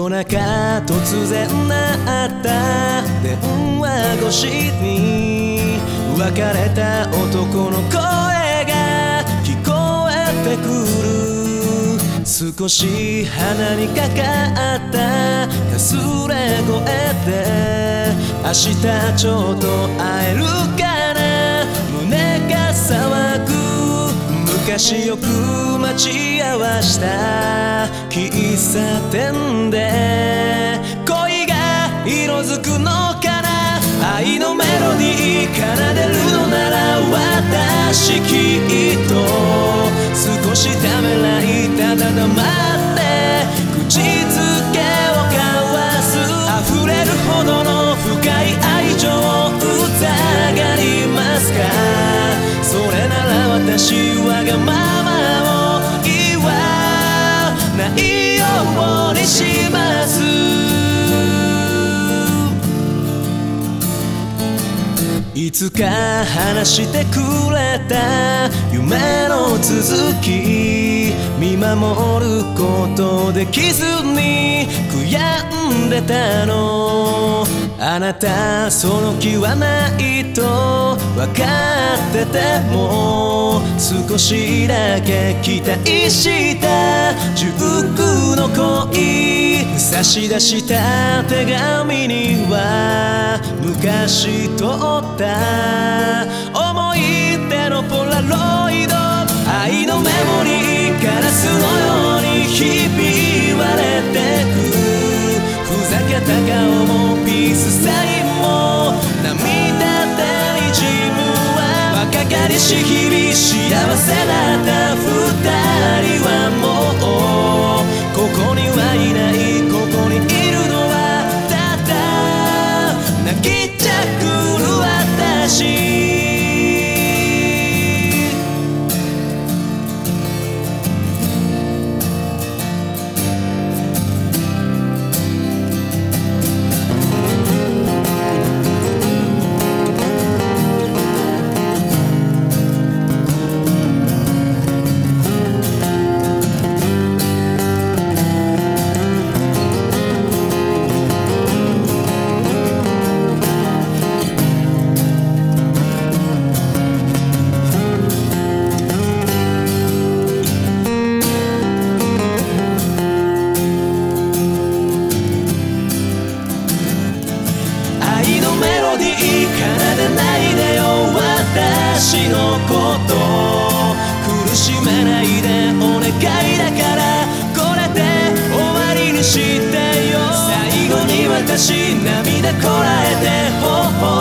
夜中突然鳴った電話越しに別れた男の声が聞こえてくる。少し鼻にかかったかすれ声で明日ちょっと会えるかな。胸が騒ぐ。昔よく待ち合わした喫茶店で恋が色づくのかな。愛のメロディー奏でるのなら私きっと少しためらいただ黙って口づけを交わす。溢れるほどの深い愛情を疑りますか。それなら私わがままを言わないようにします。いつか話してくれた夢の続き見守ることできずに悔やんでたの。あなたその気はないと分かってても少しだけ期待した19の恋差し出した手紙には昔撮った思い出のポラロイド。愛のメモリーガラスのようにひび割れてく。ふざけた顔もピースサインも涙でにじむわ。若かりし日々幸せだった二人はもうここにはいない。ここにいるのはただ泣きじゃくる私。奏でないでよ私のこと苦しめないでお願いだからこれで終わりにしてよ。最後に私涙こらえて